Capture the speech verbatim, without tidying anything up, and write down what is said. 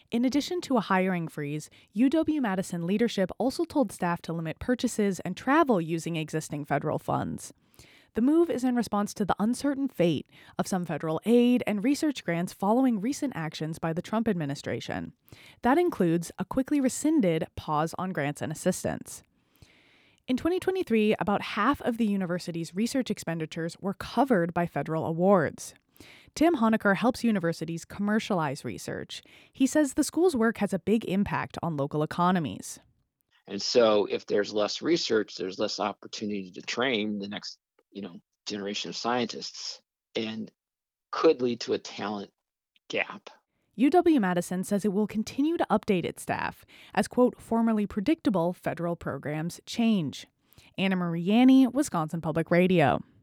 In addition to a hiring freeze, U W-Madison leadership also told staff to limit purchases and travel using existing federal funds. The move is in response to the uncertain fate of some federal aid and research grants following recent actions by the Trump administration. That includes a quickly rescinded pause on grants and assistance. In twenty twenty-three, about half of the university's research expenditures were covered by federal awards. Tim Honaker helps universities commercialize research. He says the school's work has a big impact on local economies. And so if there's less research, there's less opportunity to train the next, you know, generation of scientists and could lead to a talent gap. U W-Madison says it will continue to update its staff as, quote, formerly predictable federal programs change. Anna Marie Yanni, Wisconsin Public Radio.